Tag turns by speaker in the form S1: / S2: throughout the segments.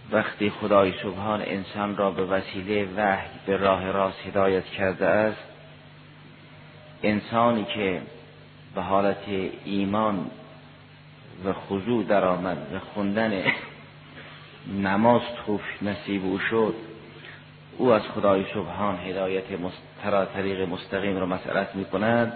S1: وقتی خدای سبحان انسان را به وسیله وحی به راه راست هدایت کرده است، انسانی که به حالت ایمان و خضوع در آمد و خوندن نماز نصیب او شد، او از خدای سبحان هدایت طریق مستقیم را مسئلت می کند،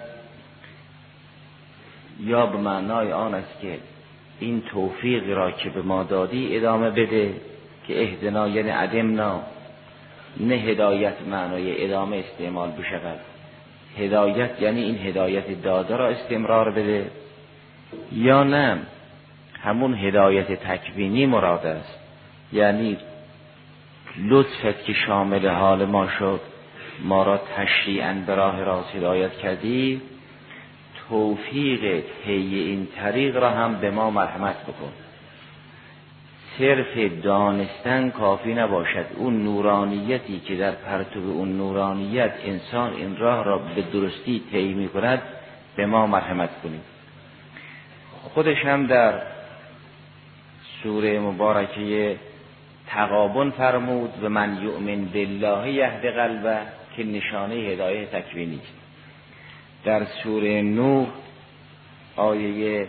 S1: یا به معنای آن است که این توفیق را که به ما دادی ادامه بده، که اهدنا یعنی ادمنا، نه هدایت معنای ادامه استعمال بشود، هدایت یعنی این هدایت داده را استمرار بده، یا نه همون هدایت تکوینی مراد است، یعنی لطفت که شامل حال ما شد، ما را تشریعاً به راه راست هدایت کردی، توفیق طی این طریق را هم به ما مرحمت بکن. صرف دانستن کافی نباشد، اون نورانیتی که در پرتو اون نورانیت انسان این راه را به درستی طی می کند به ما مرحمت کنید. خودش هم در سوره مبارکه تغابن فرمود و من یؤمن بالله یهد قلبه، که نشانه هدایت تکوینی است. در سوره نوح آیه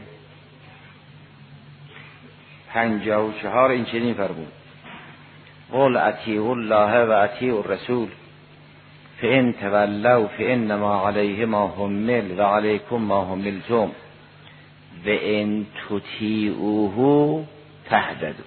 S1: 54 این چنین فرمود: قل اطیعوا الله و اطیعوا الرسول فان تولوا فانما علیه ما حمل و علیکم ما حملتم و ان تطیعوه تهتدوا.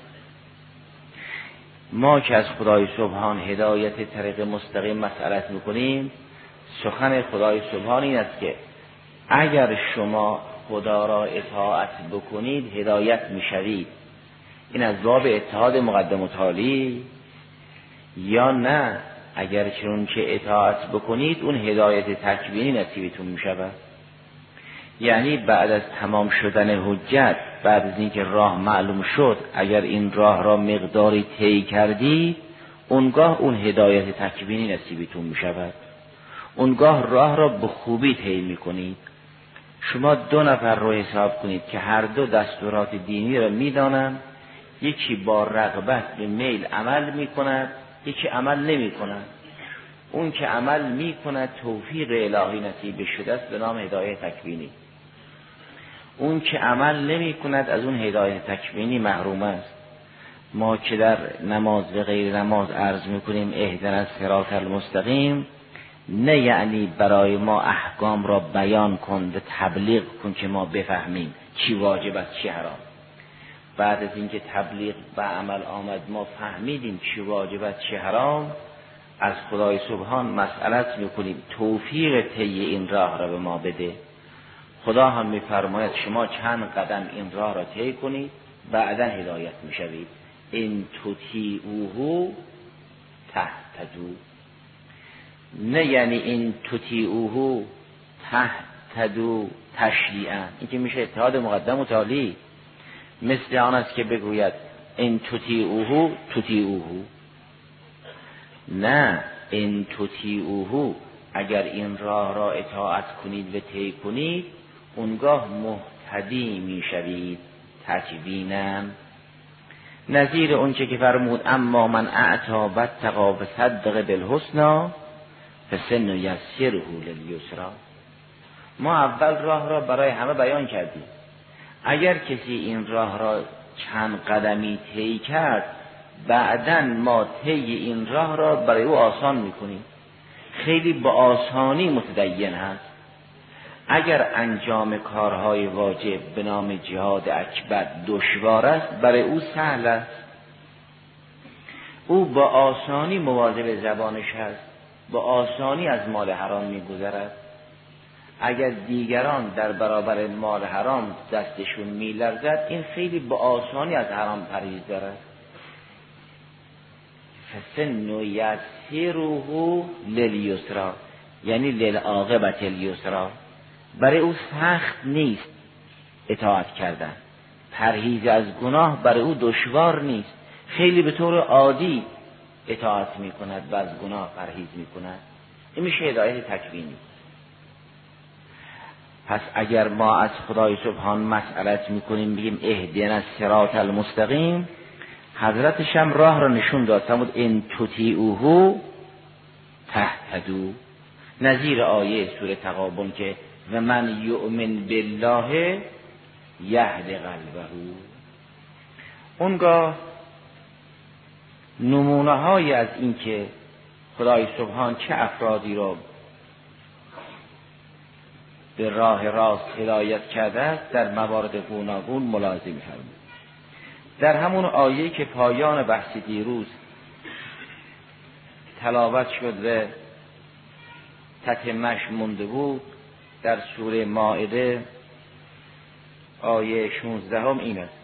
S1: ما که از خدای سبحان هدایت طریق مستقیم مسئلت میکنیم، سخن خدای سبحان این است که اگر شما خدا را اطاعت بکنید هدایت میشوید. این از باب اتحاد مقدم و تالی، یا نه اگر چون که اطاعت بکنید اون هدایت تکوینی نصیبتون میشود. یعنی بعد از تمام شدن حجت، بعد از اینکه راه معلوم شد، اگر این راه را مقداری طی کردی، اونگاه اون هدایت تکوینی نصیبتون میشود، اونگاه راه را به خوبی طی میکنید. شما 2 نفر رو حساب کنید که هر دو دستورات دینی را میدانند، یکی با رغبت به میل عمل میکند، یکی عمل نمیکند. اون که عمل میکند توفیق الهی نصیب شده است به نام هدایت تکوینی، اون که عمل نمیکند از اون هدایت تکوینی محروم است. ما که در نماز و غیر نماز عرض میکنیم اهدنا الصراط المستقیم، نه یعنی برای ما احکام را بیان کن و تبلیغ کن که ما بفهمیم چی واجب است چی حرام. بعد از اینکه تبلیغ و عمل آمد ما فهمیدیم چی واجب است چی حرام، از خدای سبحان مسئلت میکنیم توفیق طی این راه را به ما بده. خدا هم میفرماید شما چند قدم این راه را طی کنید بعداً هدایت میشوید. ان تطیعوه تهتدوا، نه یعنی این تطیعوه تهتدوا تشریعاً، این که میشه اتحاد مقدم و تالی. مثل آن است که بگوید ان تطیعوه تطیعوه، نه ان تطیعوه اگر این راه را اطاعت کنید و طی کنید اونگاه مهتدی میشوید تکویناً. نظیر اون چه که فرمود اما من اعطا واتقی و صدق بالحسنی فسنیسره للیسری. ما اول راه را برای همه بیان کردیم، اگر کسی این راه را چند قدمی طی کرد بعداً ما طی این راه را برای او آسان میکنیم. خیلی با آسانی متدین هست. اگر انجام کارهای واجب به نام جهاد اکبر دشوار است، برای او سهل است. او با آسانی مواظب زبانش هست، با آسانی از مال حرام میگذرد. اگر دیگران در برابر مال حرام دستشون میلرزد، این خیلی با آسانی از حرام پرهیز دارد. فسنیسره للیسری، یعنی للعاقبة الیسری. برای او سخت نیست اطاعت کردن، پرهیز از گناه برای او دشوار نیست. خیلی به طور عادی اطاعت میکند و از گناه پرهیز میکند. این میشه هدایت تکوینی. پس اگر ما از خدای سبحان مسئلت میکنیم بگیم اهدنا الصراط المستقیم، حضرتش هم راه را نشون داد، فرمود ان تطیعوه تهتدوا، نظیر آیه سوره تغابن که و من یؤمن بالله یهد قلبه. اونگاه نمونه های از این که خدای سبحان چه افرادی را به راه راست هدایت کرده است در موارد گوناگون ملاحظه می‌فرمایید. در همون آیه که پایان بحث دیروز تلاوت شد و تتمه‌اش مونده بود، در سوره مائده آیه 16 این است،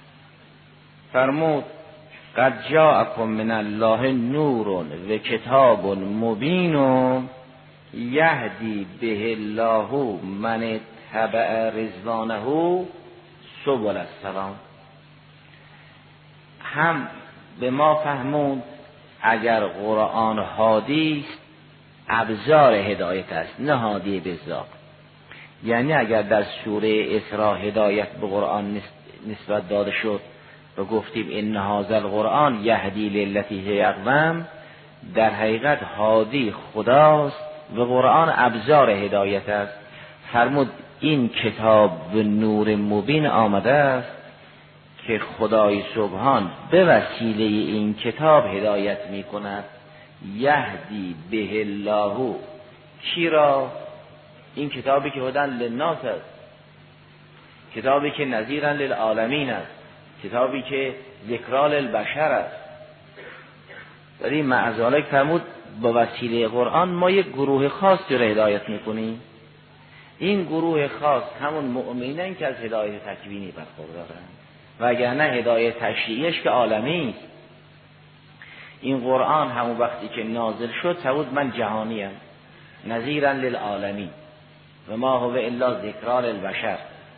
S1: فرمود قد جاءکم من الله نور و کتاب مبین یهدی به الله من اتبع رضوانه سبل السلام. هم به ما فهموند اگر قرآن هادی است ابزار هدایت است، نه هادی به ذات. یعنی اگر در سوره اسراء هدایت به قرآن نسبت داده شد و گفتیم ان هذا القرآن یهدی للتی هی اقوم، در حقیقت هادی خداست و قرآن ابزار هدایت است. فرمود این کتاب به نور مبین آمده است که خدای سبحان به وسیله این کتاب هدایت می کند. یهدی به الله، کی را؟ این کتابی که هدی للناس است، کتابی که نذیرا للعالمین است، کتابی که ذکرا للبشر است. در این معذالک فرمود با وسیله قرآن ما یک گروه خاصی را هدایت میکنیم. این گروه خاص همون مؤمنین که از هدایت تکوینی برخوردارند، وگرنه هدایت تشریعیش که عالمی است. این قرآن همون وقتی که نازل شد فرمود من جهانیم، نذیرا للعالمین و ما هو الا ذکرا للبشر.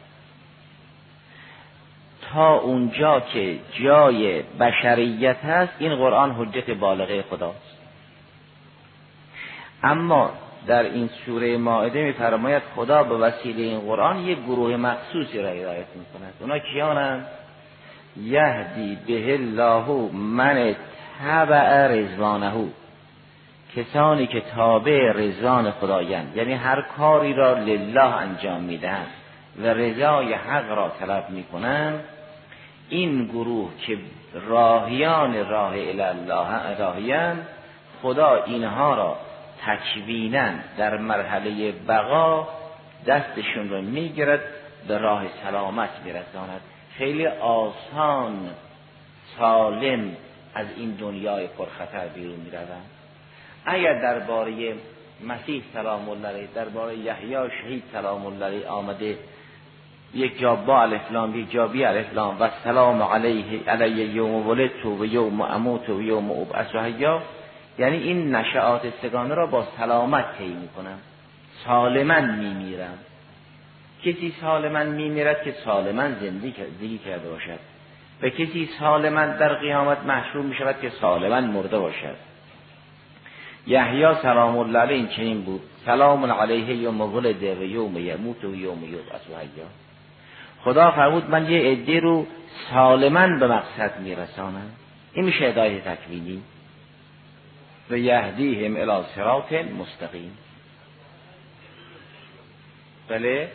S1: تا اونجا که جای بشریت هست این قرآن حجت بالغه خداست. اما در این سوره مائده می‌فرماید خدا به وسیله این قرآن یک گروه مخصوصی را هدایت می‌کند. اونا کیانند؟ یهدی به الله من تبع رضوانه، کسانی که تابع رضوان خدایند، یعنی هر کاری را لله انجام میدهند و رضای حق را طلب میکنند. این گروه که راهیان راه الی الله راهیان، خدا اینها را تکویناً در مرحله بقا دستشون رو میگیرد به راه سلامت میرساند. خیلی آسان سالم از این دنیای پرخطر بیرون میروند. اگر درباره مسیح سلام الله علیه، درباره یحیی شهید سلام الله علیه آمده یک جا با الف لام، یک جا بی الف لام و سلام علیه یوم ولدت و یوم اموت و یوم ابعث حیا، یعنی این نشأات سگانه را با سلامت طی میکنم، سالما میمیرم. کسی سالما میمیرد که سالما زندگی کرده باشد و کسی سالما در قیامت محشور میشود که سالما مرده باشد. یحیی سلام الله علیه این چنین بود، سلام علیه یوم ولد و یوم یموت و یوم یبعث حیا. خدا فرمود من یه عده رو سالما به مقصد میرسانم. این میشه هدایت تکوینی. و یهدیهم الی صراط مستقیم. بله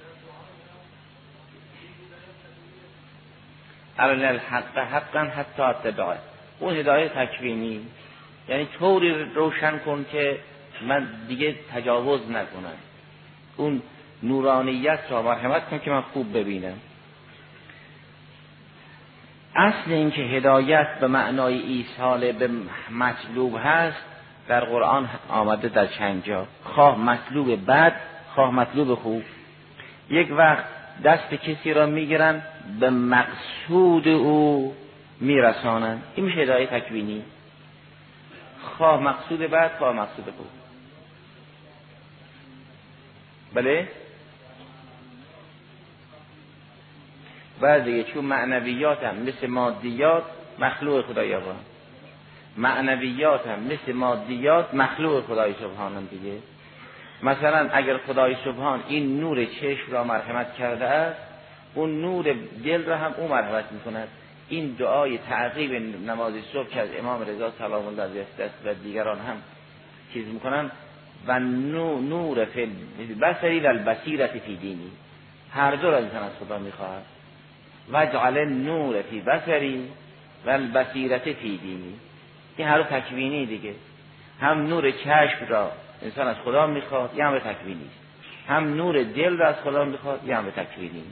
S1: ارنا الحق حقا حتی اتبعه، اون هدایت تکوینی، یعنی طوری روشن کن که من دیگه تجاوز نکنم، اون نورانیت را مرحمت کن که من خوب ببینم. اصل این که هدایت به معنای ایصال به مطلوب هست در قرآن آمده در چند جا، خواه مطلوب بد خواه مطلوب خوب. یک وقت دست کسی را میگیرن به مقصود او میرسانن، این میشه هدایت تکوینی، خواه مقصود بد خواه مقصود خوب. بله بعضی چون معنویات هم مثل مادیات مخلوق خدای سبحان، معنویات هم مثل مادیات مخلوق خدای سبحان هم دیگه. مثلا اگر خدای سبحان این نور چشم را مرحمت کرده است، اون نور دل را هم او مرحمت میکند. این دعای تعقیب نماز صبح که از امام رضا سلام الله علیه و دیگران هم چیز میکنن و نور فی البصری و البصیرة فی دینی، هر دو را انسان از خدا میخواهد. وجعل نور فی بصری و البصیرة فی دینی، این هر دو تکوینی دیگه، هم نور چشم را انسان از خدا میخواد، یه هم تکوینی، هم نور دل را از خدا میخواد، یه هم تکوینی.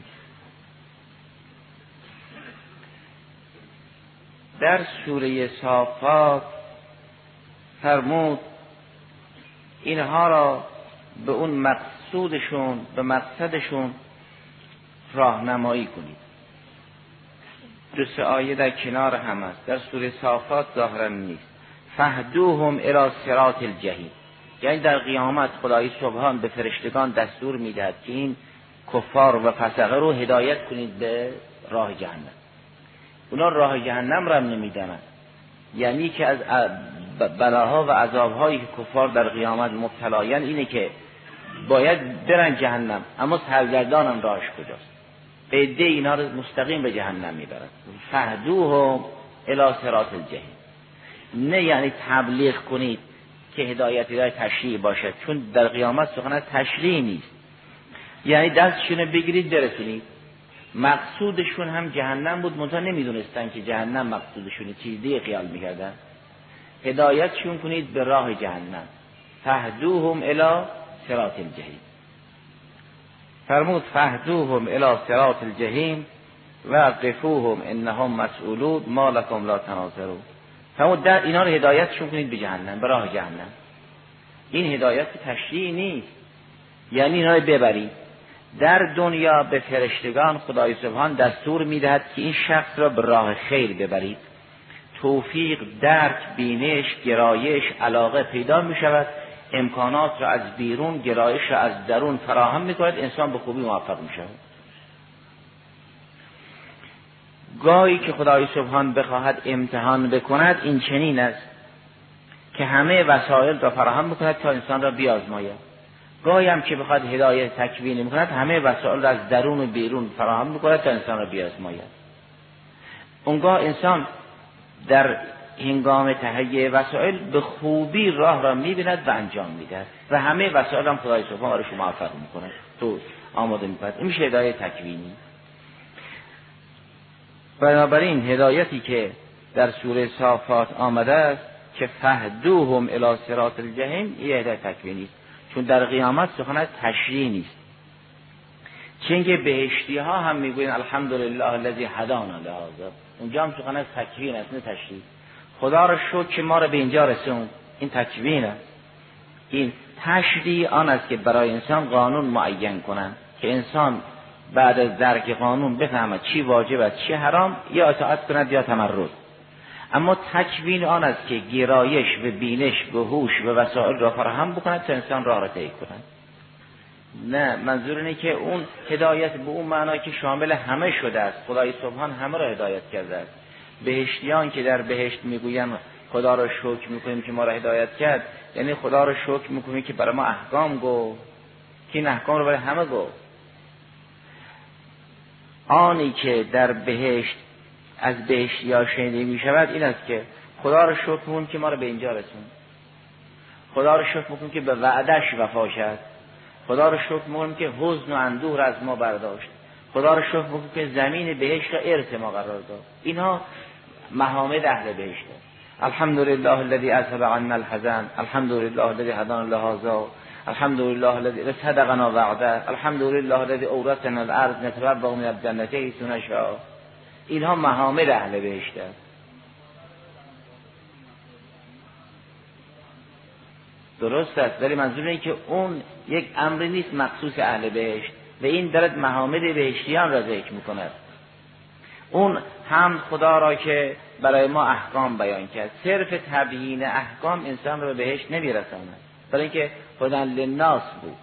S1: در سوره صافات فرمود اینها را به اون مقصودشون، به مقصدشون راهنمایی کنید. دو سه آیه در کنار هم است. در سوره صافات ظاهرا نیست. فهدوهم الی صراط الجحیم، یعنی در قیامت خدای سبحان به فرشتگان دستور میدهد که این کفار و فسقه رو هدایت کنید به راه جهنم. اونا راه جهنم را نمیدانند، یعنی که از بلاها و عذابهایی که کفار در قیامت مبتلایان اینه که باید برن جهنم، اما سرگردانن راهش کجاست. عده اینا رو مستقیم به جهنم میبرند. فهدوهم الی صراط الجحیم، نه یعنی تبلیغ کنید که هدایتی راه تشریع باشد، چون در قیامت سخن از تشریع نیست، یعنی دستشون بگیرید برسونید. مقصودشون هم جهنم بود، منتها نمیدونستن که جهنم مقصودشونه، چیزی خیال میکردن. هدایتشون کنید به راه جهنم. فهدوهم الی صراط الجحیم، فرمود فهدوهم الی صراط الجحیم و قفوهم انهم مسئولون ما لکم لا تناصرون. فرمود در اینا رو هدایتشون کنید به جهنم، به راه جهنم. این هدایت تشریع نیست، یعنی اینا رو ببرید. در دنیا به فرشتگان خدای سبحان دستور میدهد که این شخص را به راه خیر ببرید. توفیق، درک، بینش، گرایش، علاقه پیدا می شود، امکانات را از بیرون، گرایش را از درون فراهم می کند، انسان به خوبی موفق می شود. گاهی که خدای سبحان بخواهد امتحان بکند این چنین است که همه وسایل را فراهم میکند تا انسان را بیازماید. گاهی هم که بخواد هدایت تکوینی میکند همه وسایل را از درون و بیرون فراهم میکند تا انسان را بیازماید. اونگاه انسان در هنگام تهیه وسایل به خوبی راه را میبیند و انجام میدهد و همه وسایل هم خدای سبحان برایش موفق میکند، تو آماده میکند. این میشه هدایت تکوینی. بنابراین هدایتی که در سوره صافات آمده است که فهدوهم الی صراط الجحیم، این هدایت تکوینی است، چون در قیامت سخن از تشریع نیست. چون که بهشتی ها هم میگوین الحمدلله الذی هدانا لهذا، اونجا هم سخن از تکوین است نه تشریع. خدا را شکر که ما را به اینجا رسوند، این تکوین است. این تشریع آن است که برای انسان قانون معین کنند که انسان بعد از درک قانون بفهمد چی واجب است چی حرام، یا اطاعت کند یا تمرد. اما تکوین آن است که گرایش و بینش و هوش و وسایل را فراهم بکند تا انسان راه را طی کند. نه، منظور اینه که اون هدایت به اون معنی که شامل همه شده است. خدای سبحان همه را هدایت کرده است. بهشتیان که در بهشت میگویند خدا را شکر میکنیم که ما را هدایت کرد، یعنی خدا را شکر میکنیم که برای ما احکام گفت، که این احکام رو برای همه گفت. آنی که در بهشت از بهشتی‌ها شنیده می شود این است که خدا را شکر میکنیم که ما را به اینجا رسوند، خدا را شکر میکنیم که به وعدش وفا کرد، خدا را شکر میکنیم که حزن و اندوه را از ما برداشت، خدا را شکر میکنیم که زمین بهشت را ارث ما قرار داد. اینها محامد اهل بهشت است. الحمدلله الذی اذهب عنا الحزن، الحمدلله الذی هدانا لهذا، الحمدلله الذی صدقنا وعده، الحمدلله الذی اورثنا الارض نتبوأ من الجنة حیث نشاء. اینها محامد اهل بهشت است. درست است، ولی منظور اینه که اون یک امری نیست مخصوص اهل بهشت و این دارد محامد بهشتیان را ذکر میکند. اون هم خدا را که برای ما احکام بیان کرد، صرف تبیین احکام انسان را به بهشت نمیرساند، برای اینکه هدی للناس بود.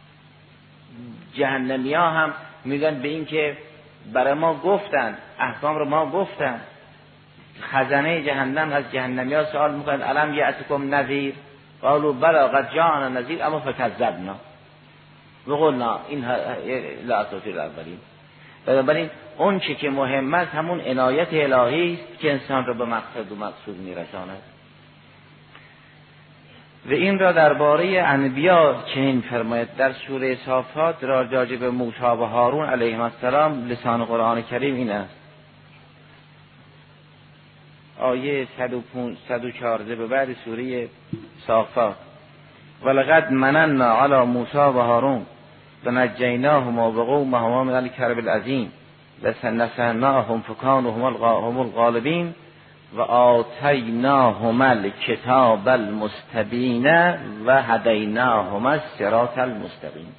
S1: جهنمیا هم میگن به این که برای ما گفتن، احکام رو ما گفتن. خزانه جهنم از جهنمیا سوال میکنند الم یأتکم نذیر؟ قالوا بلی قد جاءنا نذیر اما فکذبنا و قلنا این لا اساطیر الاولین. بنابراین اون چه که مهم است همون عنایت الهی است که انسان را به مقصد و مقصود میرساند. و این را درباره انبیا چنین فرماید در سوره صافات راجع به موسی و هارون علیهم السلام. لسان قرآن کریم این است، آیه 114 به بعد سوره صافات: ولقد مننا علی موسی و هارون ونجیناهما وقومهما من الکرب العظیم لنصرناهم فکانوا هم الغالبین و آتیناهما الکتاب المستبین و هدیناهما الصراط المستقیم.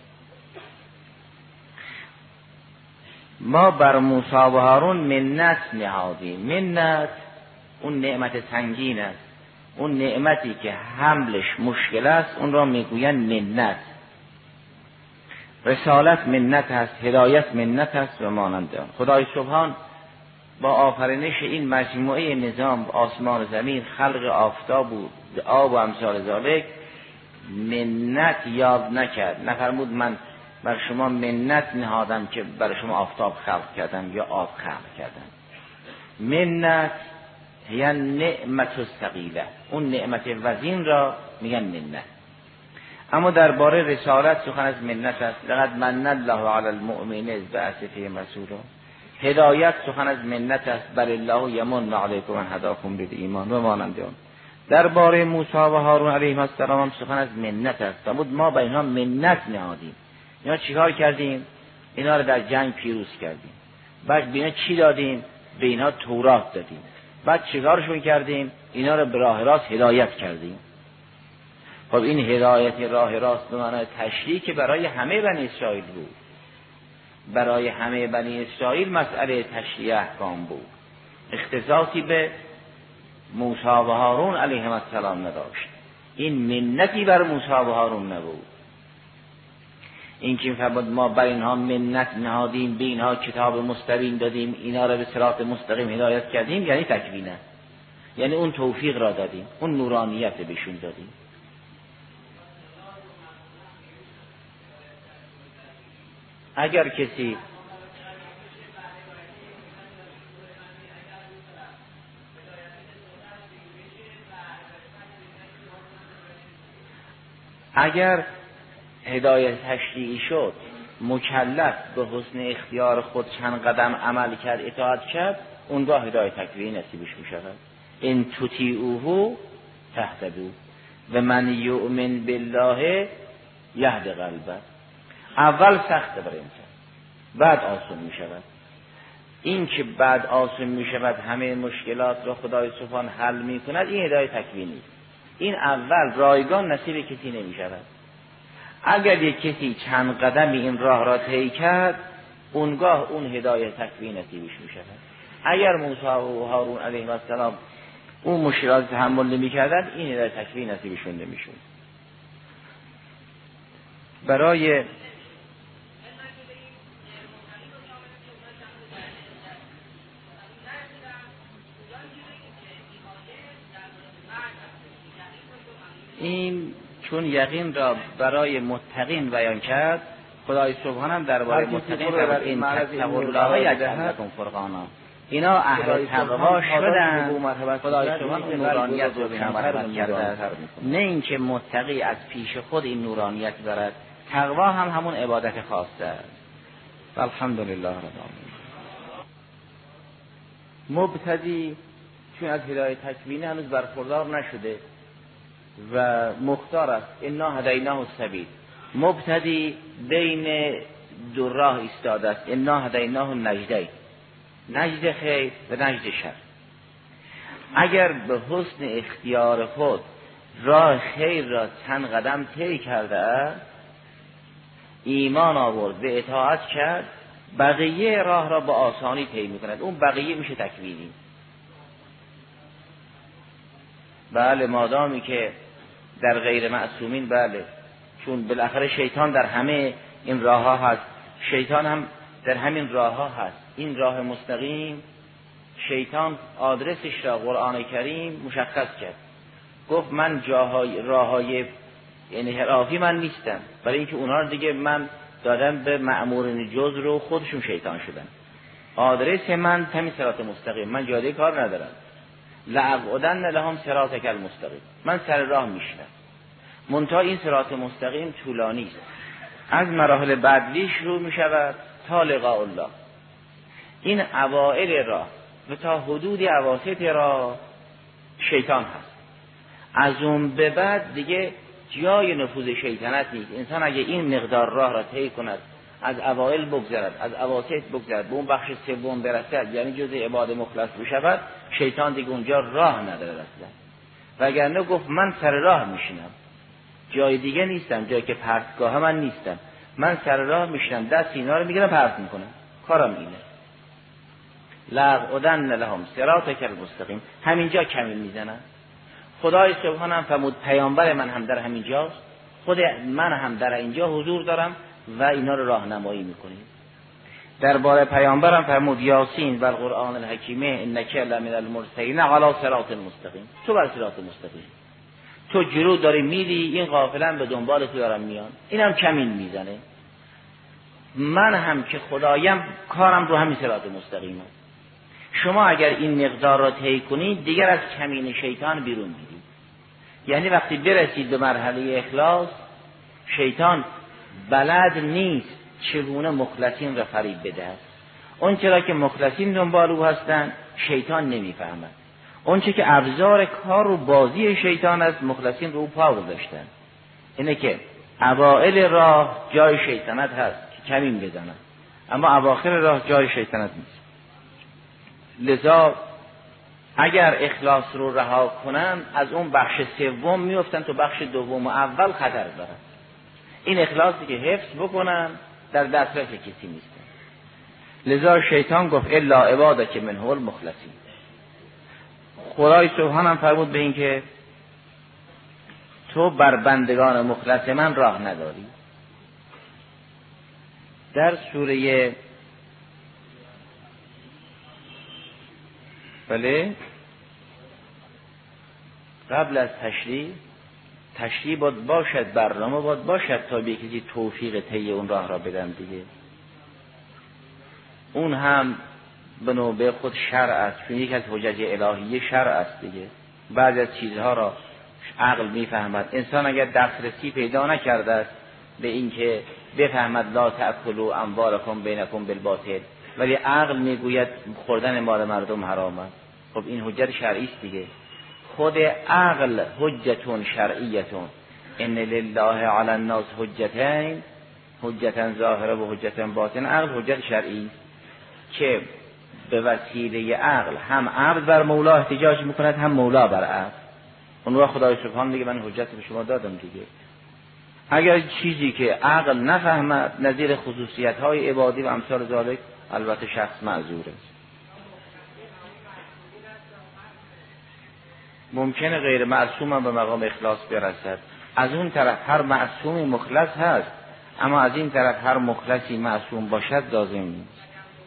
S1: ما بر موسی و هارون منت نهادیم. منت اون نعمت سنگین است، اون نعمتی که حملش مشکل است اون را میگوین منت. رسالت منت است، هدایت منت است و مانند آن. خدای سبحان با آفرینش این مجموعه نظام آسمان و زمین، خلق آفتاب و آب و امثال ذالک منت یاد نکرد. نفرمود من بر شما منت نهادم که برای شما آفتاب خلق کردم یا آب خلق کردم. منت یعنی نعمت الثقیله، اون نعمت وزین را میگن منت. اما درباره رسالت سخن از منت است. لقد من الله علی المؤمنین اذ بعث فیهم رسولا. هدایت سخن از منت است. بل الله یمن علیکم ان هداکم للایمان و مانند آن. درباره موسی و هارون علیهم السلام هم سخن از منت است. فرمود ما به اینها منت نهادیم. اینا چیکار کردیم؟ اینا رو در جنگ پیروز کردیم. بعد به اینا چی دادیم؟ به اینها تورات دادیم. بعد چیکارشون کردیم؟ اینا رو به راه راست هدایت کردیم. خب این هدایت راه راست به معنای تشریع که برای همه بنی اسرائیل بود. برای همه بنی اسرائیل مسئله تشریع احکام بود. اختصاصی به موسی و هارون علیهم السلام نداشت. این منتی بر موسی و هارون نبود. این که فرمود ما بر اینها منت نهادیم، به اینها کتاب مستبین دادیم، اینا را به صراط مستقیم هدایت کردیم، یعنی تکوینه، یعنی اون توفیق را دادیم، اون نورانیت بهشون دادیم. اگر هدایت تشریعی شد، مکلف به حسن اختیار خود چند قدم عمل کرد، اطاعت کرد، اونگاه هدایت تکوینی نصیبش می شود. ان تطیعوه تهتدوا و من یؤمن بالله یهد قلبه. اول سخته برای انسان، بعد آسان می شود. این که بعد آسان می شود همه مشکلات را خدای سبحان حل می کند، این هدایت تکوینی. این اول رایگان نصیب کسی نمی شود. اگر یک کسی چند قدمی این راه را طی کرد، اونگاه اون هدایت تکوین نصیبش می شود. اگر موسی و هارون علیهم السلام اون مشکلات تحمل نمی کردن، این هدایت تکوین نصیبشون نمی شود. برای این چون یقین را برای متقین بیان کرد، خدای سبحان هم درباره متقین فرمود این تقوا الله یجعلکم فرقانا. اینا اهل تقوا شدن، خدای سبحان اون نورانیت رو به مرحمت کرده. نه اینکه متقی از پیش خود این نورانیت دارد. تقوا هم همون عبادت خاصه است. الحمدلله رب العالمین. مبتدی چون از هدایت تکوینی هنوز برخوردار نشده و مختار است، انا هدیناه السبیل، مبتدی بین دو راه ایستاده است، انا هدیناه النجدین، نجد خیر و نجد شر. اگر به حسن اختیار خود راه خیر را چند قدم طی کرده است، ایمان آورد، به اطاعت کرد، بقیه راه را با آسانی طی می‌کند. اون بقیه میشه تکوینی. بله مادامی که در غیر معصومین، بله، چون بالاخره شیطان در همه این راه ها هست، شیطان هم در همین راه ها هست. این راه مستقیم شیطان آدرسش را قرآن کریم مشخص کرد، گفت من راههای انحرافی من نیستم، برای اینکه اونها دیگه من دادم به مأمورین جز رو خودشون شیطان شدن. آدرس من همین صراط مستقیم، من جاده کار ندارم. لأقعدن لهم صراطک المستقیم، من سر راه میشینم. منتها این صراط مستقیم طولانی است، از مراحل بعدی شروع میشود تا لقاء الله. این اوائل راه و تا حدود اواسط راه شیطان هست. از اون به بعد دیگه جای نفوذ شیطنت نیست. انسان اگه این مقدار راه را طی کند، از اوائل بگذرد، از اواسط بگذرد، به اون بخش سوم برسد، یعنی جزء عباد مخلص بشود، شیطان دیگه اونجا راه نداره اصلا. وگرنه گفت من سر راه میشینم، جای دیگه نیستم، جایی که پرتگاه من نیستم، من سر راه میشینم، دست اینا رو میگیرم پرت میکنم، کارم اینه. لأقعدن لهم صراطک المستقیم، همینجا کمی میزنن. خدای سبحانه هم فرمود پیامبر من هم در همینجاست، خود من هم در اینجا حضور دارم و اینا رو راهنمایی میکنیم. درباره پیامبرم فرمود یاسین و القرآن الحکیم انک لمن المرسلین علی صراط مستقیم، تو بر صراط مستقیم، تو جلو داری میری، این قافله به دنبال تو دارن میان، اینم کمین میزنه. من هم که خدایم کارم رو همین صراط مستقیمه. شما اگر این مقدار را طی کنید دیگر از کمین شیطان بیرون میرید. یعنی وقتی برسید به مرحله اخلاص، شیطان بلد نیست چگونه مخلصین را فریب بده. اون چرا که مخلصین دنبال او هستند شیطان نمیفهمد. اون چه که ابزار کار و بازی شیطان است، مخلصین رو پا گذاشتن. اینه که اوائل راه جای شیطنت هست که کمین بزنن، اما اواخر راه جای شیطنت نیست. لذا اگر اخلاص رو رها کنن، از اون بخش سوم میافتن تو بخش دوم و اول خطر دارن. این اخلاصی که حفظ بکنن در دسترس کسی نیستن. لذا شیطان گفت الا عبادک منهم المخلصین. خدای سبحانه فرمود به این که تو بر بندگان مخلص من راه نداری. در سوره قبل از تشریح باید باشد، برنامه باید باشد تا به کسی توفیق طی اون راه را بدن دیگه. اون هم به نوبه خود شرع است، چون یک از حجج الهیه شرع است دیگه. بعضی از چیزها را عقل میفهمد. انسان اگر دسترسی پیدا نکرده است به این که بفهمد لا تأکلوا اموالکم بینکم بالباطل، ولی عقل میگوید خوردن مال مردم حرام است، خب این حجت شرعی است دیگه. خود عقل حجتون شرعیتون، ان لله علی الناس حجتین، حجتا ظاهره و حجتا باطن. عقل حجت شرعی است که به وسیله عقل هم عبد بر مولا احتجاج میکند، هم مولا بر عبد. اون وقت خدای سبحانه میگه من حجت به شما دادم دیگه. اگر چیزی که عقل نفهمد نظیر خصوصیت های عبادی و امثال ذالک، البته شخص معذوره. ممکنه غیر معصوم هم به مقام اخلاص برسد. از اون طرف هر معصومی مخلص هست، اما از این طرف هر مخلصی معصوم باشد لازم نیست.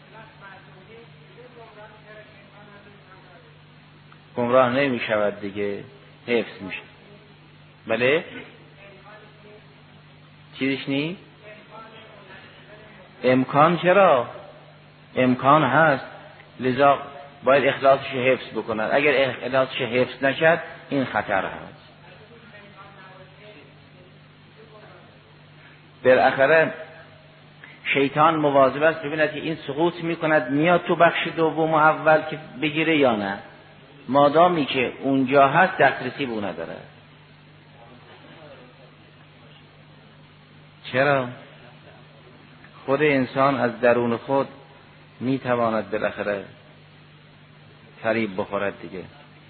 S1: گمراه نمی شود دیگه، حفظ میشه. بله چیزش نیست؟ امکان چرا؟ امکان هست، لذا باید اخلاصش حفظ بکنن. اگر اخلاصش حفظ نشد این خطر هست. بالاخره شیطان مواظب است ببیند که این سقوط میکند میاد تو بخش دوم و اول که بگیره یا نه. مادامی که اونجا هست دسترسی به اون نداره. چرا؟ خود انسان از درون خود میتواند بالاخره فریب بخورد دیگه.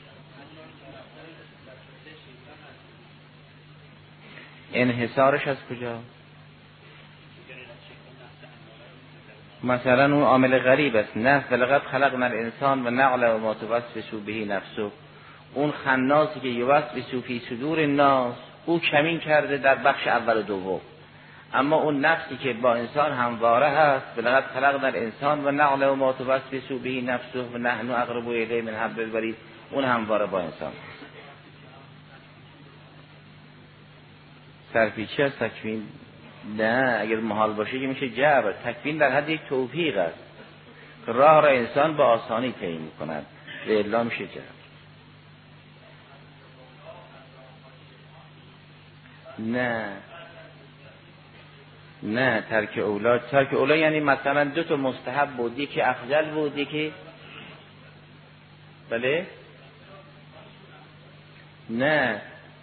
S1: انحصارش از کجا؟ مثلا اون عامل غریب است. نه ولقد خلقنا الانسان و نعلم ما توسوس به نفسه. اون خناسی که یوسوس فی صدور الناس، او کمین کرده در بخش اول و دوم. اما اون نفسی که با انسان همواره هست، ولقد خلقنا الانسان و نعلم ما توسوس به نفسه و نحن اقرب الیه من حبل الورید، اون همواره با انسان هست. سرپیچی از تکوین نه، اگر محال باشه که میشه جبر. تکوین در حد یک توفیق است. راه را انسان با آسانی طی می‌کند و الا میشه جهل. نه ترک اولا یعنی مثلا دو تا مستحب بود، یکی افضل بود، یکی بله نه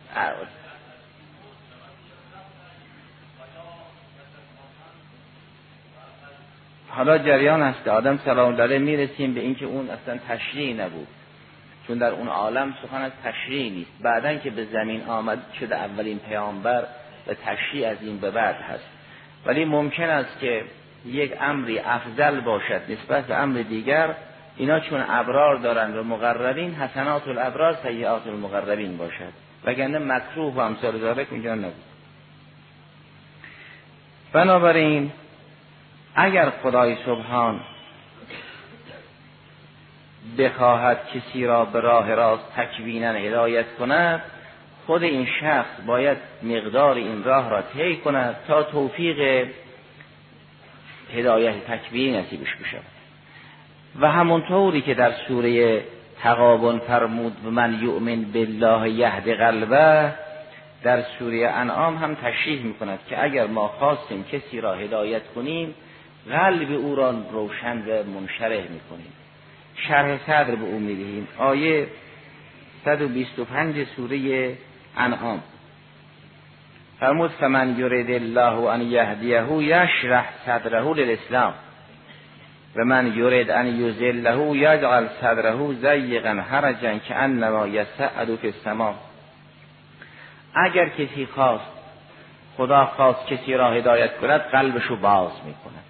S1: حالا جریان هست آدم سلام علیه میرسیم به اینکه اون اصلا تشریع نبود، چون در اون عالم سخن از تشریع نیست. بعدن که به زمین آمد شده اولین پیامبر و تشریع از این به بعد هست. ولی ممکن است که یک امری افضل باشد نسبت به امر دیگر، اینا چون ابرار دارند و مقربین، حسنات الابرار سیئات المقربین باشد، وگرنه مکروه و امثال ذالک اینجا نبود. بنابراین اگر خدای سبحان بخواهد کسی را به راه راست تکوینا هدایت کند، خود این شخص باید مقدار این راه را طی کند تا توفیق هدایت تکوینی نصیبش بشود. و همونطوری که در سوره تغابن فرمود و من یؤمن بالله یهد قلبه، در سوره انعام هم تشریح میکند که اگر ما خواستیم کسی را هدایت کنیم، قلب او را روشن و منشرح میکنیم، شرح صدر به او میدهیم. آیه 125 سوره انعام فرمود فمن یرید الله ان یهدیه یشرح صدره للاسلام و من یرید ان یضله یجعل صدره ضیقا حرجا کانما یصعد فی السماء. اگر کسی خواست، خدا خواست کسی را هدایت کند، قلبشو باز میکند،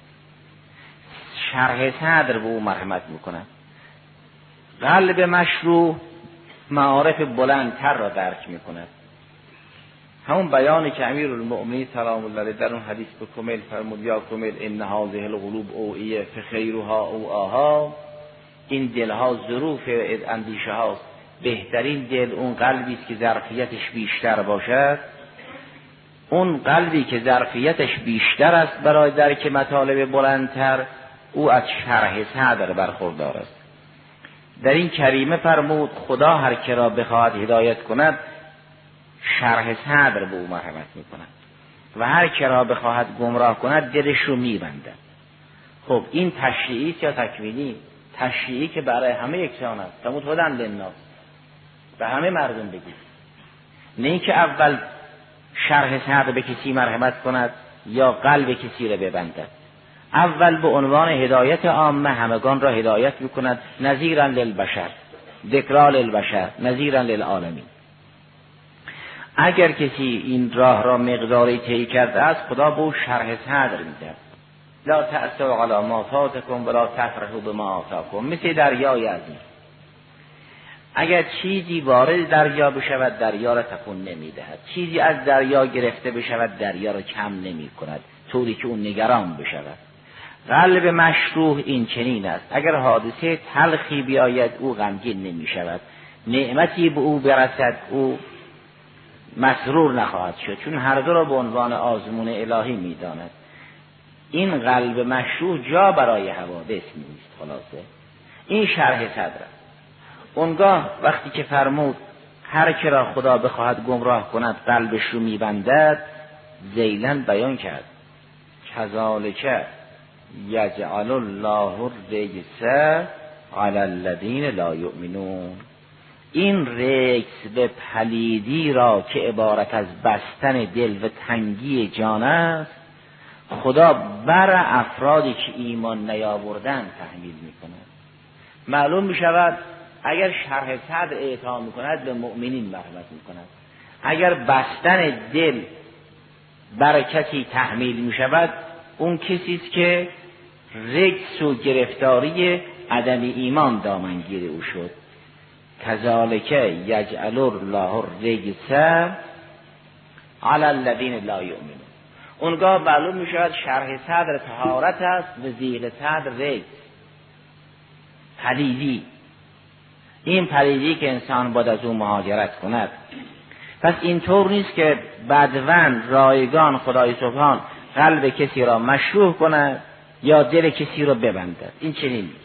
S1: شرح صدر به او مرحمت میکند. قلب مشروع معارف بلندتر را درک میکند. همون بیانی که امیرالمؤمنین سلام الله علیه در اون حدیث به کمیل فرمود یا کمیل ان هذه القلوب اوعیه فخیرها اوعاها، این دلها ظروف اندیشه هاست، بهترین دل اون قلبی است که ظرفیتش بیشتر باشد. اون قلبی که ظرفیتش بیشتر است برای درک مطالب بلندتر، او از شرح صدر برخوردار است. در این کریمه فرمود خدا هر که را بخواهد هدایت کند، شرح صدر به او مرحمت میکند و هر که را بخواهد گمراه کند، دلش رو میبندد. خب این تشریعی یا تکوینی؟ تشریعی که برای همه یکسان است، فرمود هدی للناس، به همه مردم بگید. نه اینکه اول شرح صدر به کسی مرحمت کند یا قلب کسی را ببندد. اول به عنوان هدایت عامه همگان را هدایت میکند، نذیرا للبشر، ذکرا للبشر، نذیرا للعالمین. اگر کسی این راه را مقداری طی کرده است، خدا به او شرح صدر میده. لا تأسوا علی ما فاتکم ولا تفرحوا بما آتاکم. مثل دریای عظیم، اگر چیزی وارد دریا بشود، دریا را تکون نمیدهد. چیزی از دریا گرفته بشود، دریا را کم نمی کند، طوری که اون نگران بشود. قلب مشروع این چنین است، اگر حادثه تلخی بیاید او غمگین نمی شود، نعمتی به او برسد او مسرور نخواهد شد، چون هر دو را به عنوان آزمون الهی می داند. این قلب مشروع جا برای حوادث نیست. خلاصه این شرح صدر. اونگاه وقتی که فرمود هر که را خدا بخواهد گمراه کند قلبش رو میبندد، ذیلاً بیان کرد کذالک یجعل الله الرجس علی الذین لا یؤمنون. این رجس به پلیدی را که عبارت از بستن دل و تنگی جان است، خدا بر افرادی که ایمان نیاوردن تحمیل میکند. معلوم میشود اگر شرح صدر اعطا میکند به مؤمنین مرحمت میکند، اگر بستن دل بر کسی تحمیل میشود، اون کسی است که رجس و گرفتاری عدم ایمان دامنگیر او شد. کذالک یجعل الله الرجس علی الذین لا یؤمنون. اونگاه معلوم میشود شرح صدر طهارت است و زیر صدر رجس، پلیدی. این پلیدی که انسان باید از اون مهاجرت کند. پس اینطور نیست که بدون رایگان خدای سبحان قلب کسی را مشروح کند یا دل کسی رو ببندد. این چنین نیست.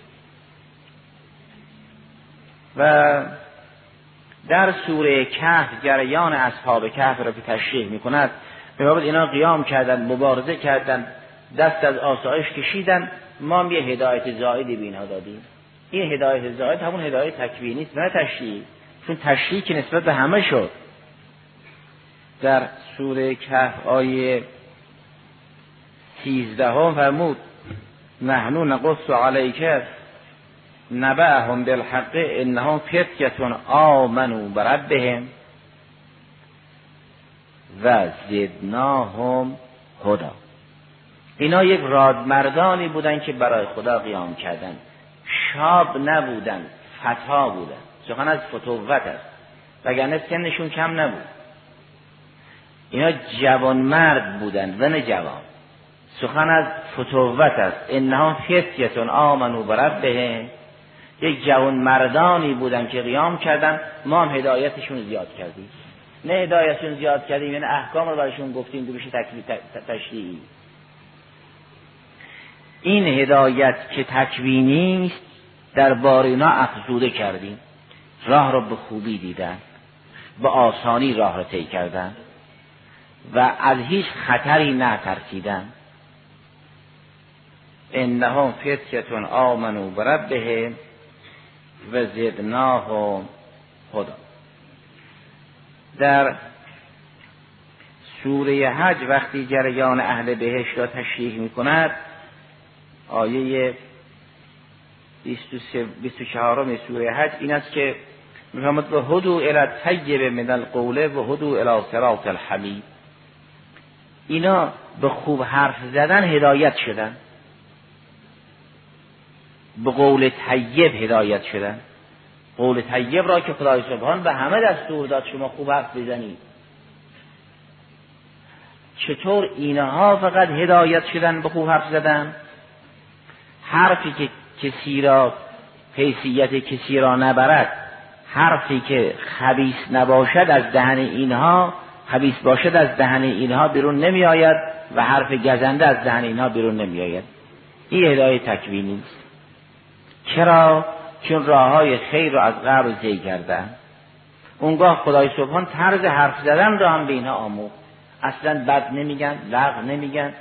S1: و در سوره کهف جریان اصحاب کهف را که تشریح می‌کند، می‌گوید اینا قیام کردن، مبارزه کردن، دست از آسایش کشیدن، ما هم یه هدایت زائدی به اینها دادیم. این هدایت زائد همون هدایت تکوینی است، نه تشریعی، چون تشریعی که نسبت به همه شد. در سوره کهف آیه 13 فرمود نحن نقص علیک نبأهم بالحق انهم فتیة آمنوا بربهم و زدناهم هدی. اینا یک رادمردانی بودن که برای خدا قیام کردن، شاب نبودن، فتا بودن. سخن از فتوت است، وگرنه سنشون کم نبود. اینا جوان مرد بودن و نه جوان. سخن از فتوت است. انهم فتیة آمنوا بربهم، یک جوان مردانی بودن که قیام کردن، ما هم هدایتشون زیاد کردیم. نه هدایتشون زیاد کردیم یعنی احکام رو برایشون گفتیم که بشه تشریعی. این هدایت که تکوینی است در بار اینا افزوده کردیم. راه رو به خوبی دیدن، به آسانی راه رو طی کردن و از هیچ خطری نترسیدن. انهم فتیة آمنوا بربهم و زدناهم هدی. در سوره حج وقتی جریان اهل بهشت را تشریح می کند، آیه 24 سوره حج این است که می‌فرماید و هدوا الی الطیب من القول و هدوا الی صراط الحمید. اینا به خوب حرف زدن هدایت شدن، به قول طیب هدایت شدن. قول طیب را که خدای سبحان به همه دستور داد شما خوب حرف بزنید. چطور اینها فقط هدایت شدن به خوب حرف زدن؟ حرفی که کسی را حیثیت کسی را نبرد، حرفی که خبیث نباشد از دهن اینها، خبیث باشد از دهن اینها بیرون نمی آید و حرف گزنده از دهن اینها بیرون نمی آید. این هدایت تکوینی است. چرا؟ چون راههای خیر را از قبل طی کردن. اونگاه خدای سبحان طرز حرف زدن را هم به اینها آموخت. اصلا بد نمیگن، لغو نمیگن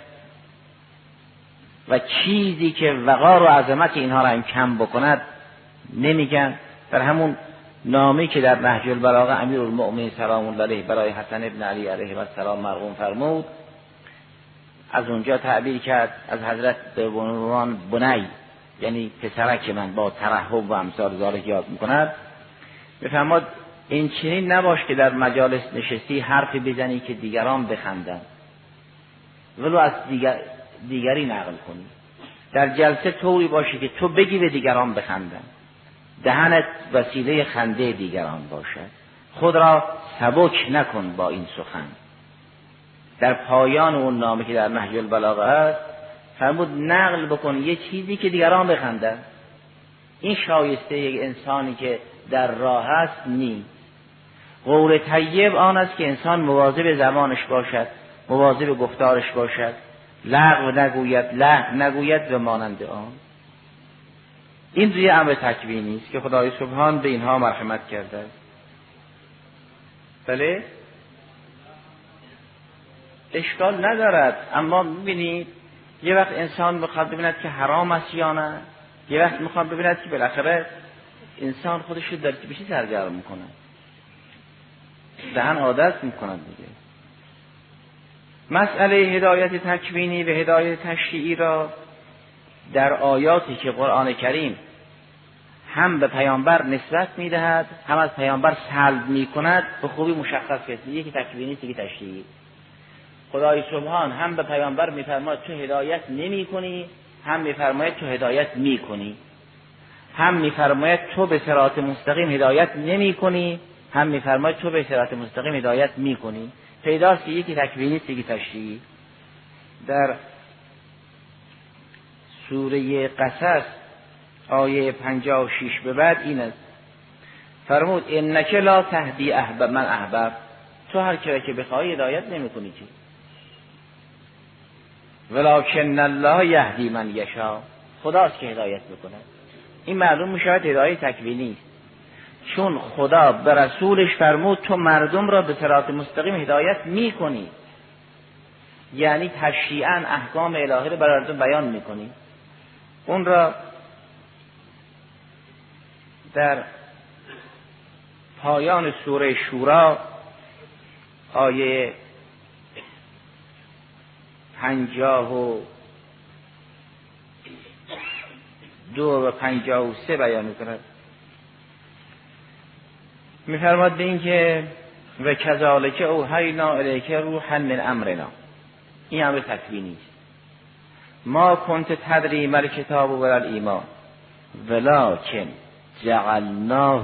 S1: و چیزی که وقار و عظمت اینها را هم کم بکند نمیگن. در همون نامه‌ای که در نهج البلاغه امیرالمؤمنین سلام الله علیه برای حسن ابن علی علیه السلام مرقوم فرمود، از اونجا تعبیر کرد از حضرت به عنوان بنی، یعنی پسرک من، با ترحب و امثال ذالک یاد میکند. میفرماد این چنین نباش که در مجالس نشستی حرفی بزنی که دیگران بخندن ولو از دیگری نقل کنی. در جلسه طوری باشی که تو بگی به دیگران بخندن، دهنت وسیله خنده دیگران باشد. خود را سبک نکن با این سخن. در پایان اون نامه که در نهج البلاغه است فرمود نقل بکن یه چیزی که دیگران بخندن. این شایسته یک انسانی که در راه است نی. قول طیب آن است که انسان مواظب زبانش باشد، مواظب گفتارش باشد، لغو نگوید، لحن نگوید و مانند آن. این روی امر تکوینی است که خدای سبحان به اینها مرحمت کرده است. بله اشکال ندارد، اما می‌بینید یه وقت انسان میخواد ببیند که حرام است یا نه، یه وقت میخواد ببیند که بالاخره انسان خودش رو در چه سرگرم میکنه، دهن عادت میکنه دیگه. مسئله هدایت تکوینی و هدایت تشریعی را در آیاتی که قرآن کریم هم به پیامبر نسبت میدهد هم از پیامبر سلب میکند به خوبی مشخص کرد. یکی تکوینی یکی تشریعی. خدای سبحان هم به پیامبر میفرماید تو هدایت نمی کنی، هم میفرماید تو هدایت میکنی. هم میفرماید تو به صراط مستقیم هدایت نمی کنی، هم میفرماید تو به صراط مستقیم هدایت میکنی. پیداست که یکی تکوینی یکی تشریعی. در سوره قصص آیه 56 به بعد این است فرمود انک لا تهدی من احببت، تو هر کی که بخوای هدایت نمیکنی. چی ولکن الله یهدی من یشاء، خداست که هدایت میکنه. این معلوم میشود هدایت تکوینی است، چون خدا به رسولش فرمود تو مردم را به صراط مستقیم هدایت میکنی، یعنی تشریعاً احکام الهی رو برای مردم بیان میکنی. اون را در پایان سوره شورا آیه 52 و 53 بیان میکند. میفرماد به این که و کذالک اوحینا الیک روحا من امرنا، این امر تکوینی است. ما کنت تدری ما الکتاب ولا الایمان ولکن جعلناه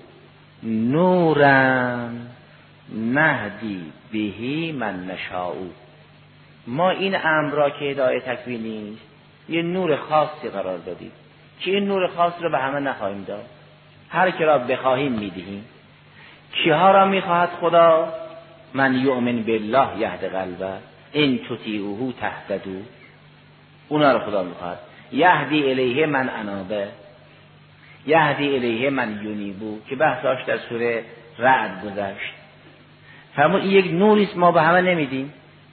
S1: نورا نهدی بهی من نشاء. ما این امر را که هدایت تکوینی است یه نور خاصی قرار دادیم که این نور خاص رو به همه نخواهیم داد، هر کی را بخواهیم میدهیم. کیها را میخواهد خدا؟ من یؤمن بالله یهد قلبه ان تطیعوه تهتدوا، اونا رو خدا میخواهد. یهدی الیه من انابه، یهدی الیه من یونیبو که بحثاش در سوره رعد گذشت. فرمود این یک نوریست ما به همه نمیدیم،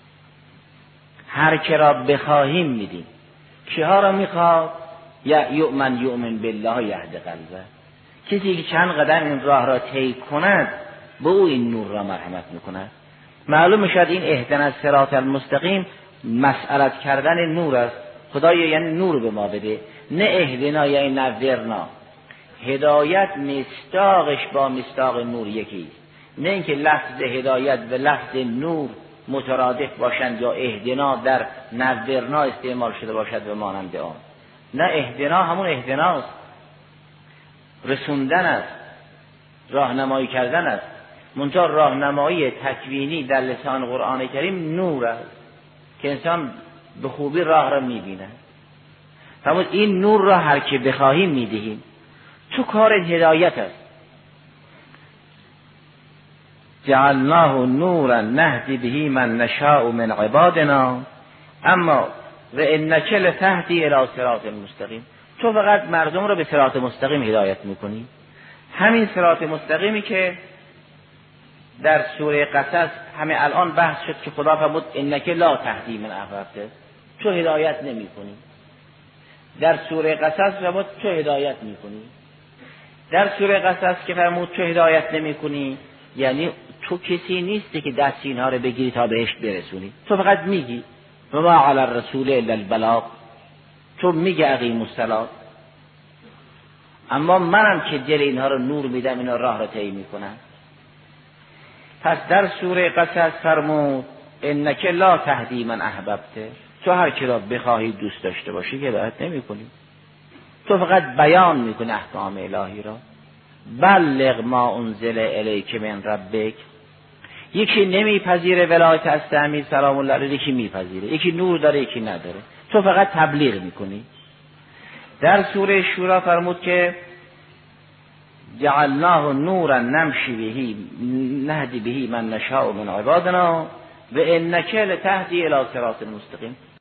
S1: هر که را بخواهیم میدیم. کیها را میخواد؟ من یؤمن بالله یهد قلبه، کسی که چند قدم این راه را طی کند به او این نور را مرحمت میکند. معلوم میشد این اهدنا الصراط المستقیم مسئلت کردن نور است. خدایا یعنی نور به ما بده، نه اهدنا یعنی نورنا. هدایت مصداقش با مصداق نور یکی است، نه اینکه لفظ هدایت و لفظ نور مترادف باشند یا اهدنا در نورنا استعمال شده باشد و مانند آن. نه، اهدنا همون اهدناست، رسوندن است، راهنمایی کردن است. منتها راهنمایی تکوینی در لسان قرآن کریم نور است که انسان به خوبی راه را میبینه. فرمود این نور را هر که بخواهیم میدهیم. تو کار هدایت است. جعلناه نورا نهدی بهی من نشاء من عبادنا اما و انک لتهدی الی صراط مستقیم. تو فقط مردم را به صراط مستقیم هدایت میکنی، همین صراط مستقیمی که در سوره قصص همه الان بحث شد که خدا فرمود انک لا تهدی من احببت، تو هدایت نمیکنی. در سوره قصص فرمود تو هدایت میکنی. در سوره قصص که فرمود تو هدایت نمیکنی یعنی تو کسی نیستی که دست اینها رو بگیری تا بهشت برسونی، تو فقط میگی و ما علی الرسول الا البلاغ، تو میگی اقیموا الصلاة، اما منم که دل اینها رو نور میدم، اینا راه رو طی میکنم. پس در سوره قصص فرمود انک لا تهدی من احببت، تو هر کی را بخواهی دوست داشته باشی که هدایت نمیکنی، تو فقط بیان میکنی احکام الهی را. بلغ ما انزل الیک من ربک، یکی نمیپذیره ولایت از تعمیر سلام الله علیه، یکی میپذیره، یکی نور داره یکی نداره، تو فقط تبلیغ میکنی. در سوره شورا فرمود که جعلناه نورا نمشی بهی نهدی بهی من نشاء من عبادنا و انک لتهدی الی صراط مستقیم.